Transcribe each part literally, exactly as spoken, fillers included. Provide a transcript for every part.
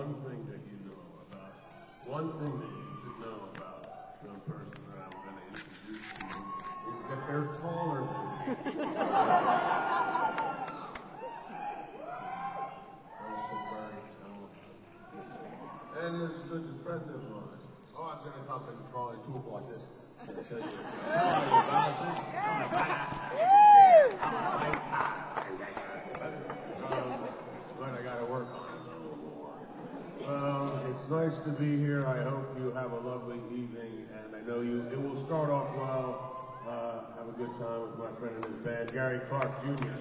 one thing that you know about, one thing that you should know about the person that I'm going to introduce to you is that they're taller than me. Also very talented. And is a good friend of mine. Oh, I was going to talk to Charlie Tool like this. And tell you, how are you, Bowser? But I got to work on it. Well, it's nice to be here. I hope you have a lovely evening, and I know you. It will start off well. Uh, have a good time with my friend and his band, Gary Clark Junior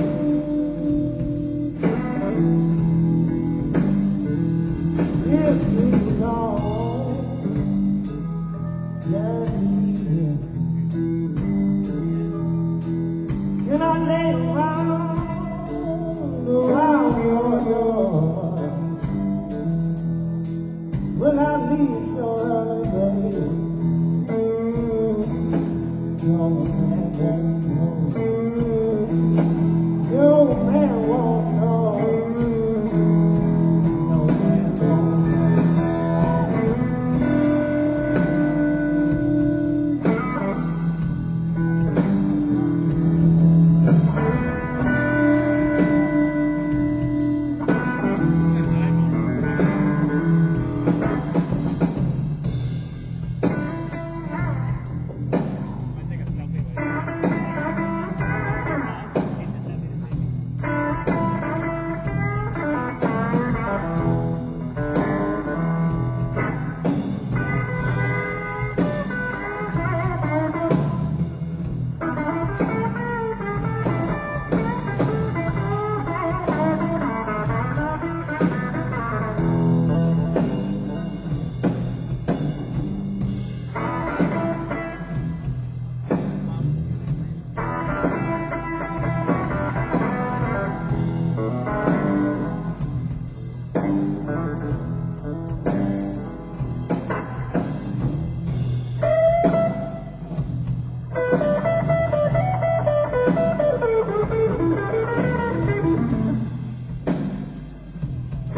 Yeah.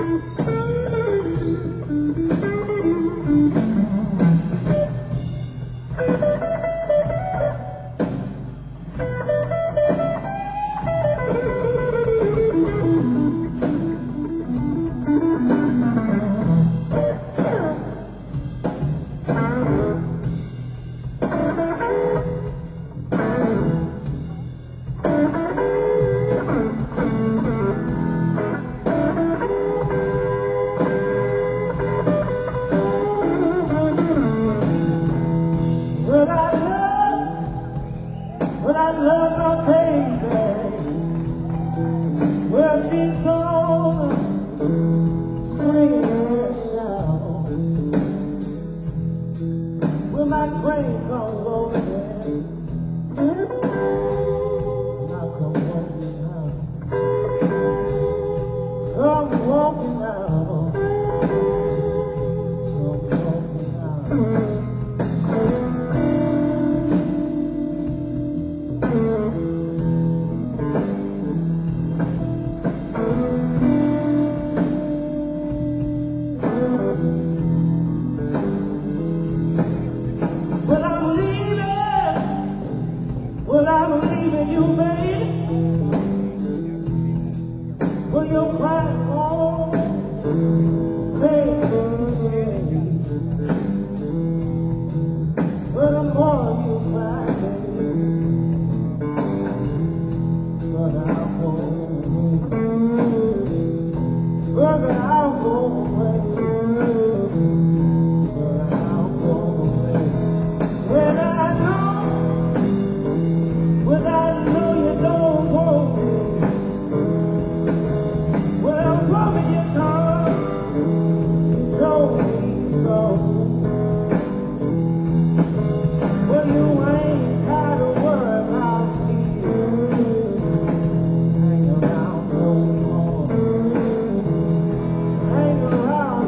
Hang around.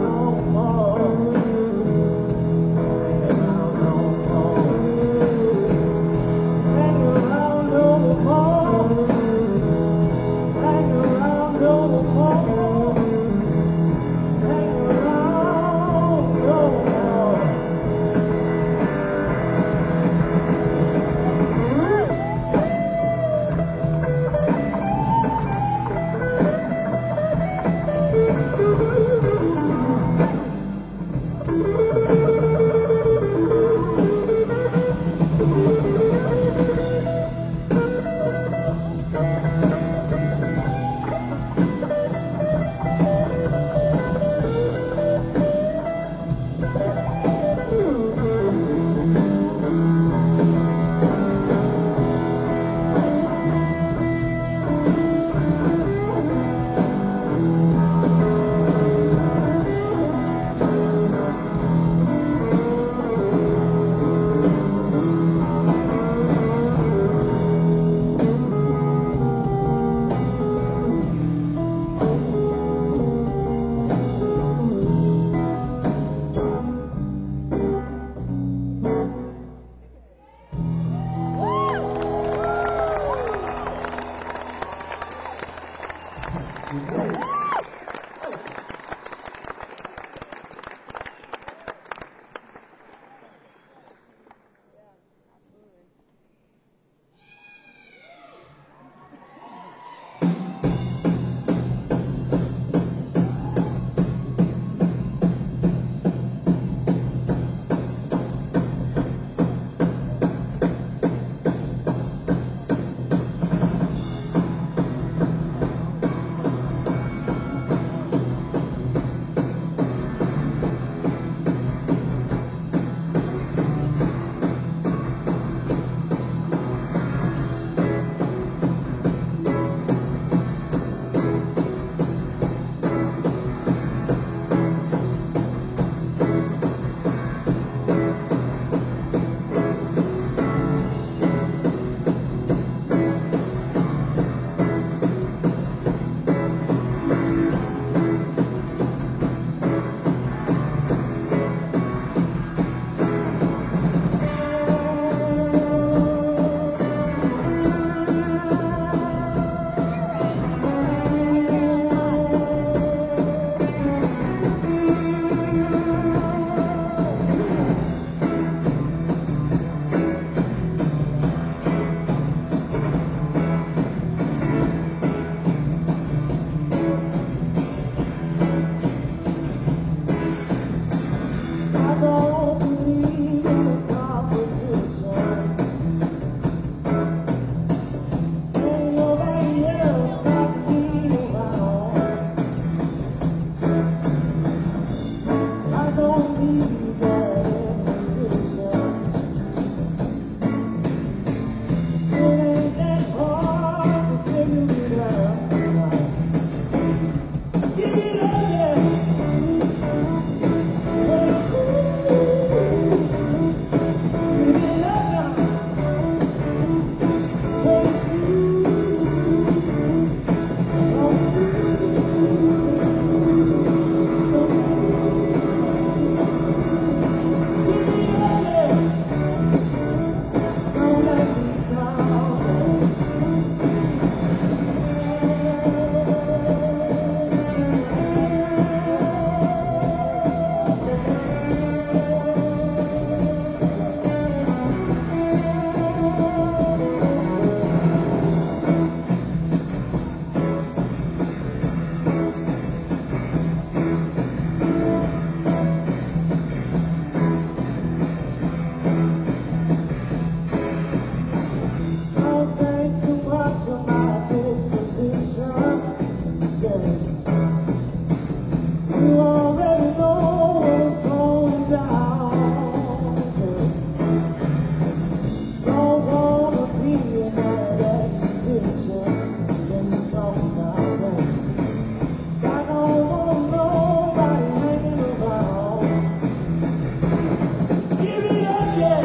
You already know what's going down. Don't wanna be in that exhibition when you talk about that. I don't want nobody hanging around. Give it up, yeah.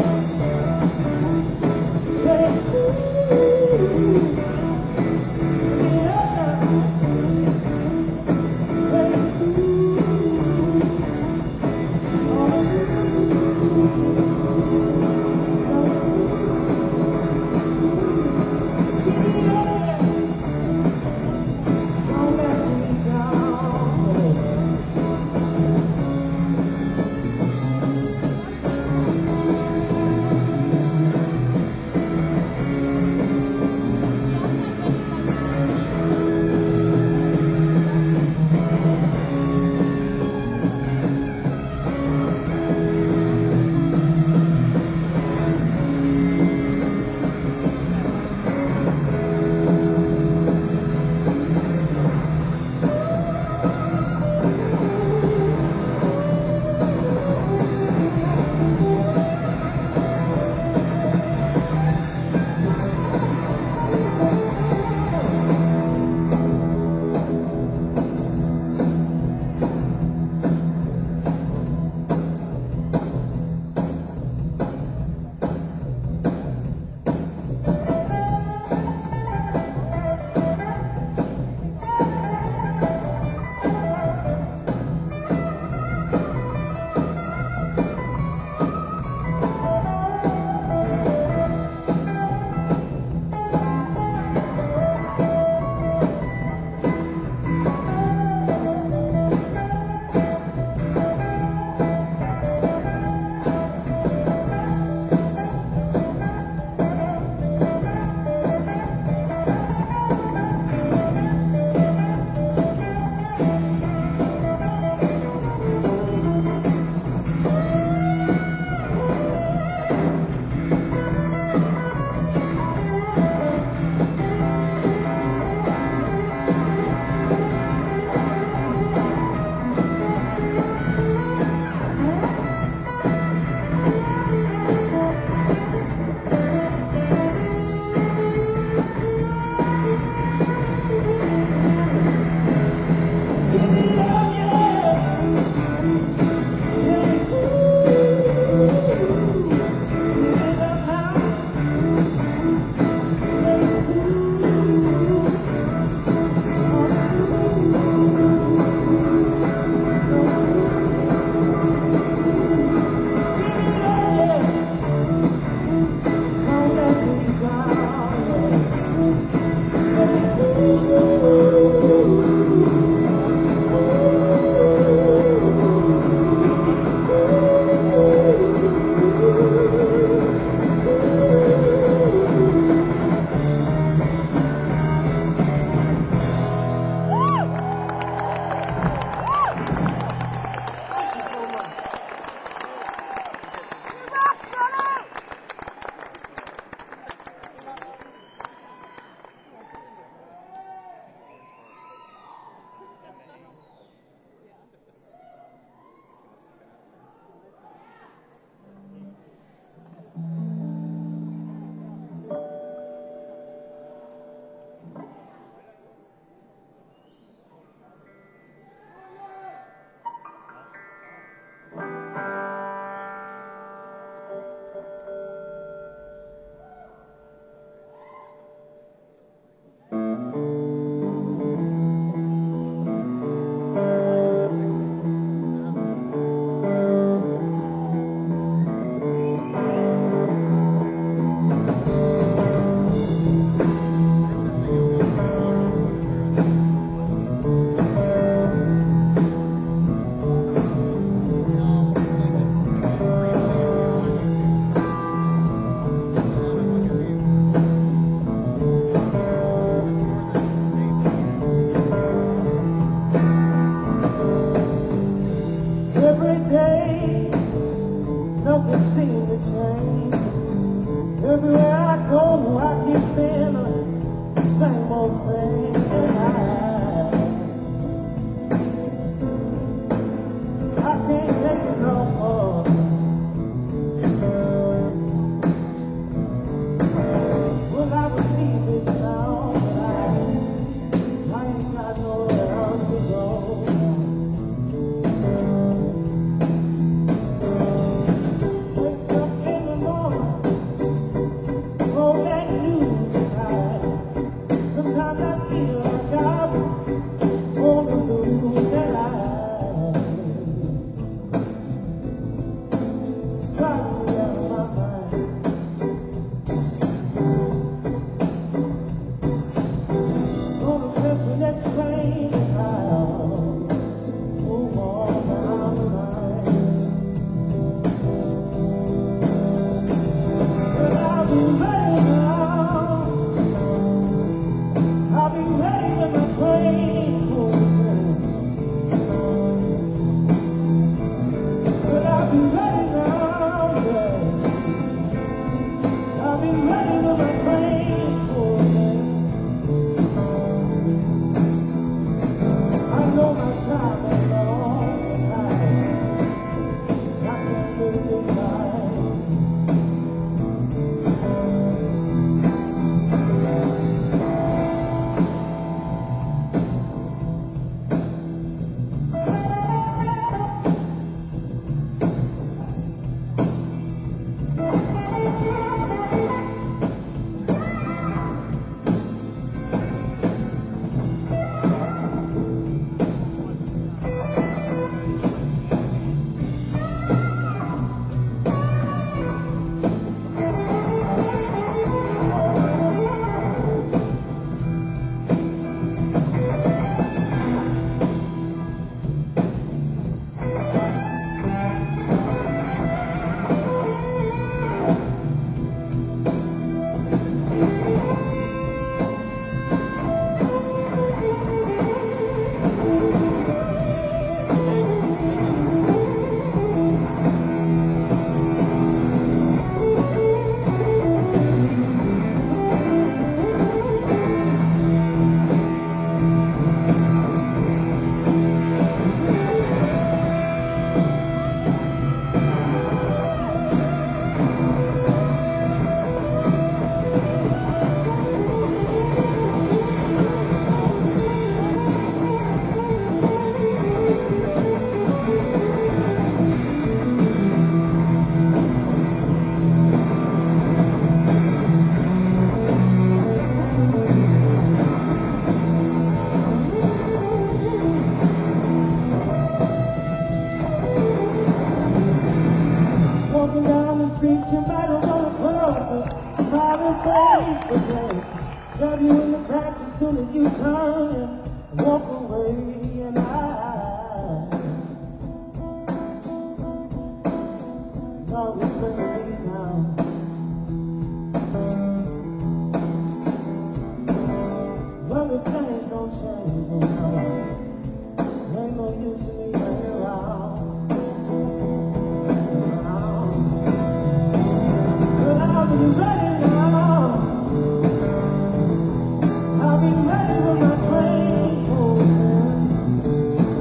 Hey, ooh. Give it up now. Hey, ooh. can't take it no more. Well, I would leave this town, but I, I ain't got nowhere else to go. Wake up in the morning, oh, that news tonight. Sometimes I feel like I'm on the news and I try to get out of my mind. Gonna catch the next train and I'll move on down the line. But I'll be ready now. I'll be ready when the train pulls in. But I'll be ready now, yeah. I'll be ready when the train pulls in. I know my time is long and high. I can't live this life. Walking down the street, you might have run across a private place to play. Stab you in the back as soon as you turn and walk away. And I, God was bringing me down. But the things don't change, no more. Ain't no use in me hanging around. I'll be ready now. I'll be ready when my train pulls in.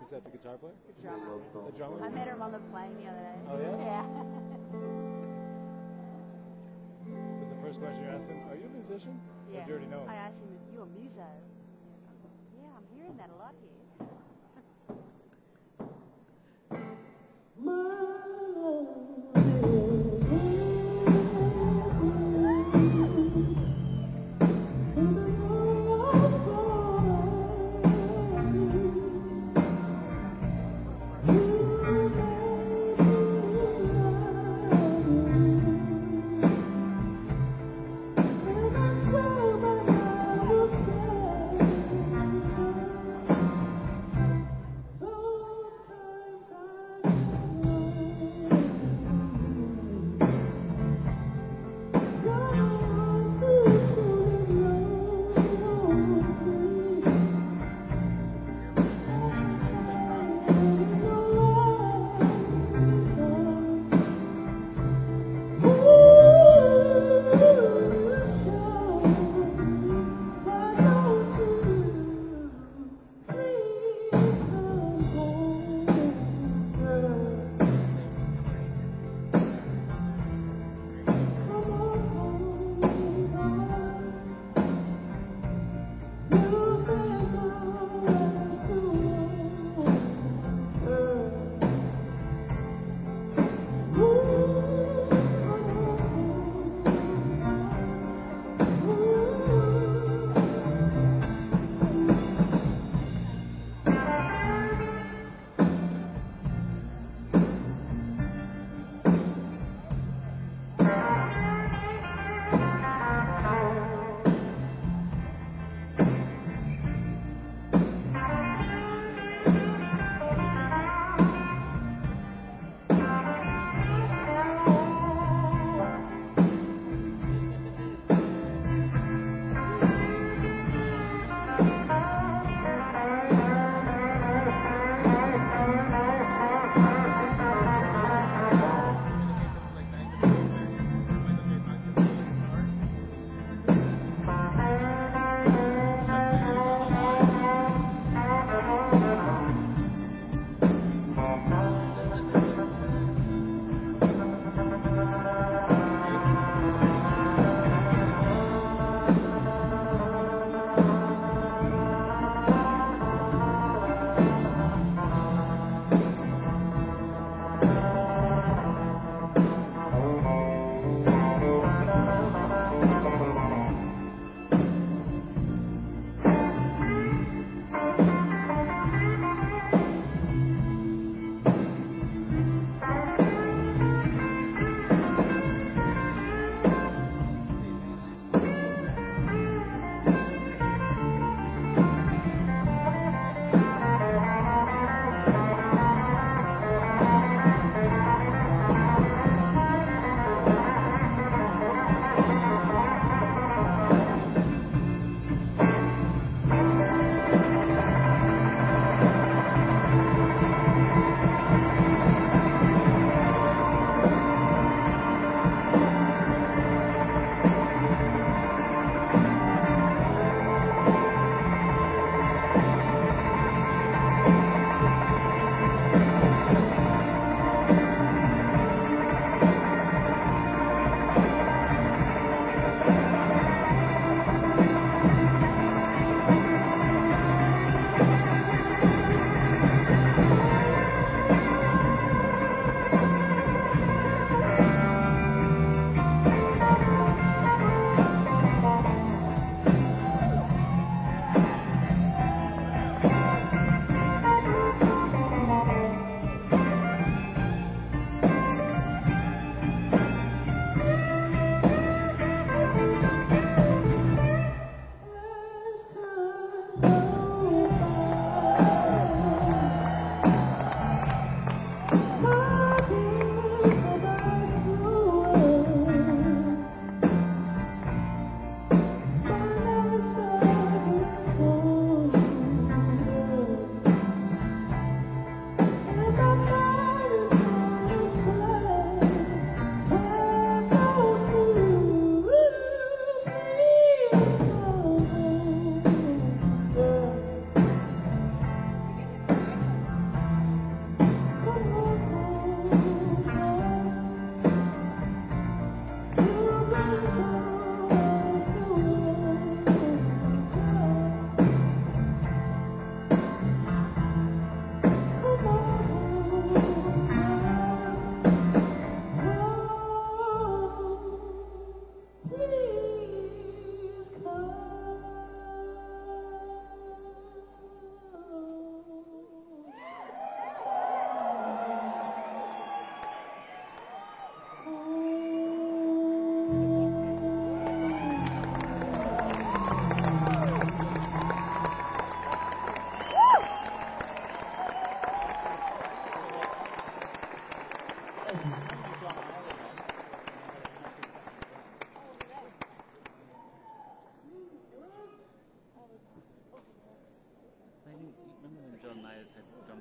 Is that the guitar player? The drummer. The drummer? I met her on the plane the other day. Oh, yeah? Yeah. Was the first question you asked him, are you a musician? Yeah. Or do you already know him? I asked him, you a muso? Yeah, I'm hearing that a lot here.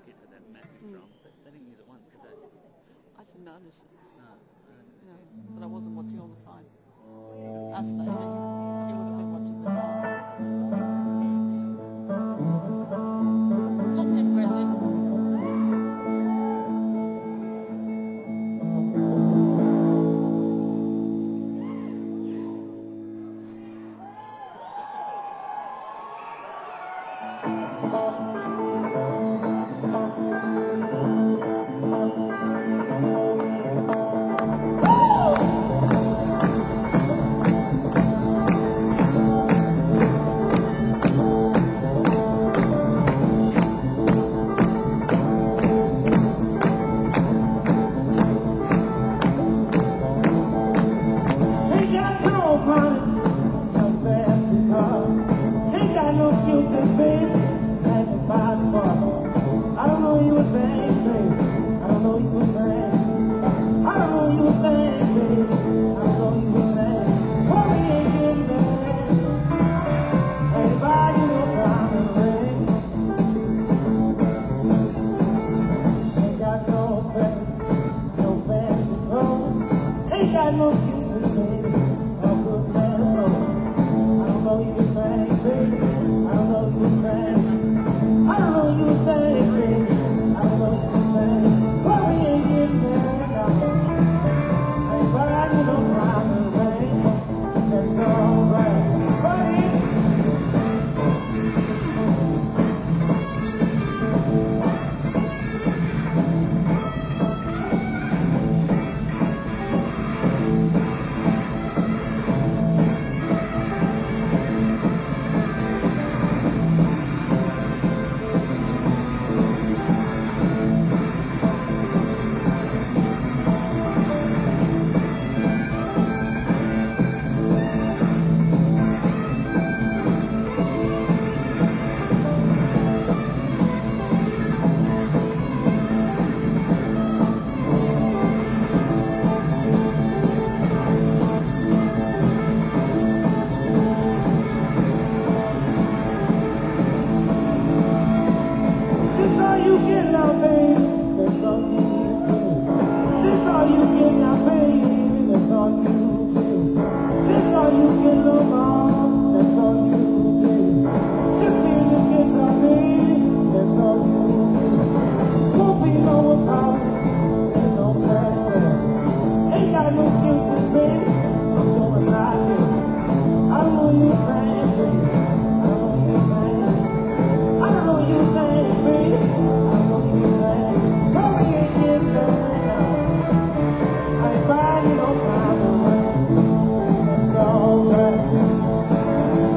kit had that massive Mm. drum. They, they didn't use it once, did they? I didn't notice it, No. you know, but I wasn't watching all the time. Us, though, you, you would have been watching the drum. Looked impressive. Ain't got no money, no fancy car. Ain't got no skills and baby, and to buy the bar. I don't know you a thing, baby. I don't know you a thing. I don't know you a thing, baby. I don't know you a thing. Well, we ain't getting there. Ain't buying no diamond ring. Ain't got no fancy, no fancy clothes. Ain't got no skills and baby. No good man alone. I don't know you a thing, baby. I don't know you a thing. I don't know you a thing, baby. I don't know you a thing. Well, we ain't getting there now. I ain't buying you no diamond ring. That's all right, buddy. This all you get now, baby. That's all you get. This all you get now, baby. That's all you get. This all you get no more. That's all you get. Just be the guitar, baby. That's all you get. Won't be no apology and no pressure. Ain't got no excuses, baby. I'm going like it. I don't know you, man, baby. I don't know you, man. I don't know you think, baby. I don't know you think. But we ain't getting there now. I ain't buying you no time away. That's all right.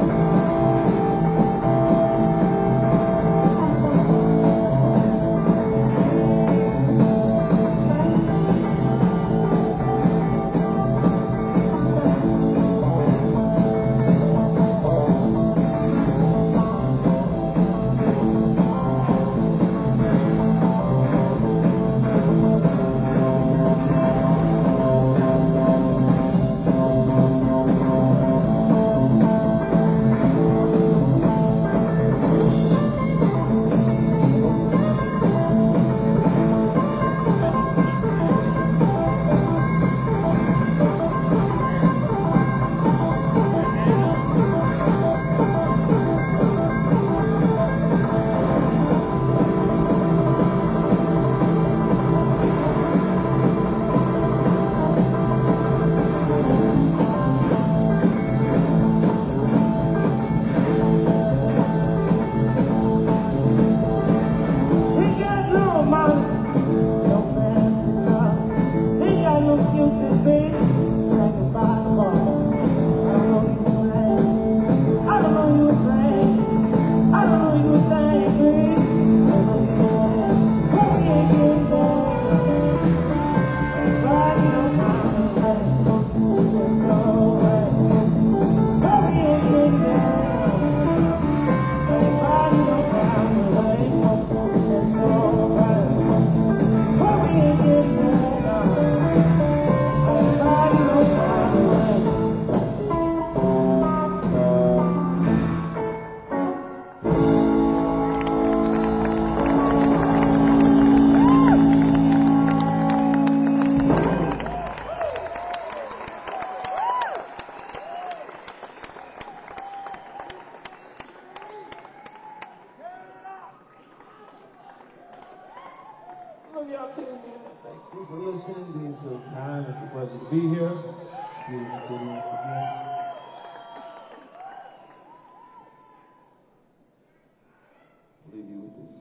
love y'all too, man. Thank you for listening, being so kind. It's a pleasure to be here. Beautiful city once again. I'll leave you with this.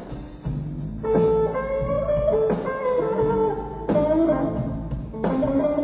Thank you.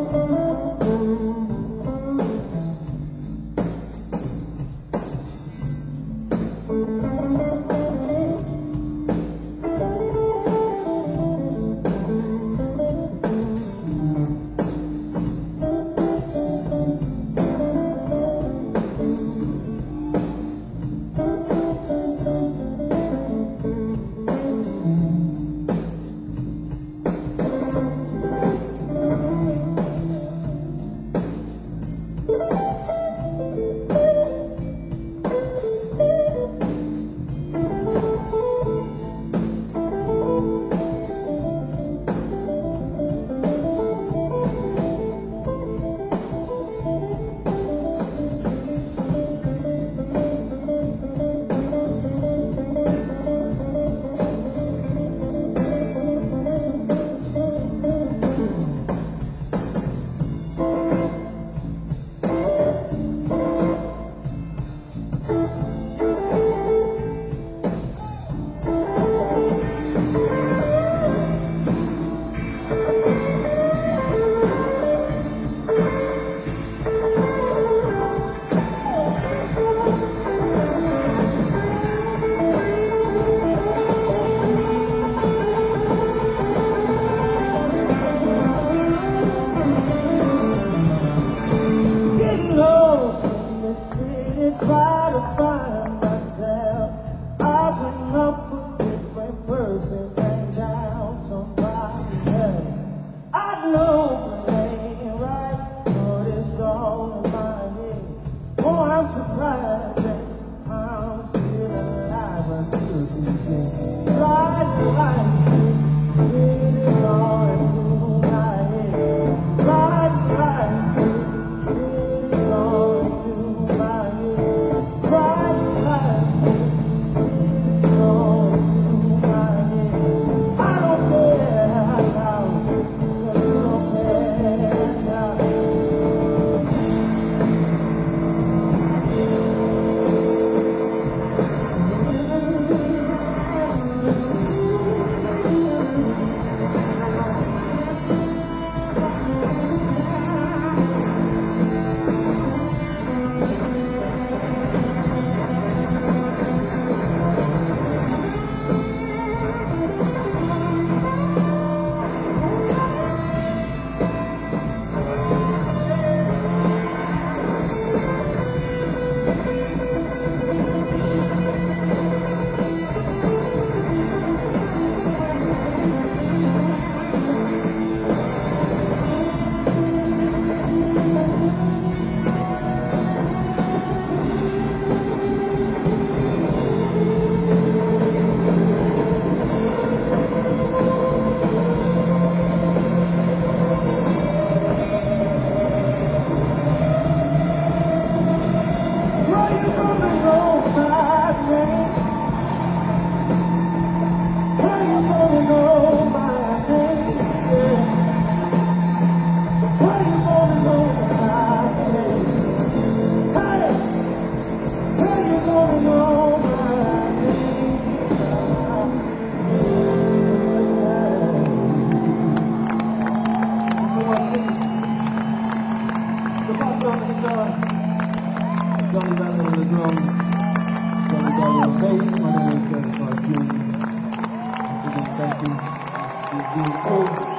Austin. The Parker on the guitar. Johnny Battle on the drums. Johnny Battle on bass. My name is Dennis Mark Junior Once again, thank you for being cool.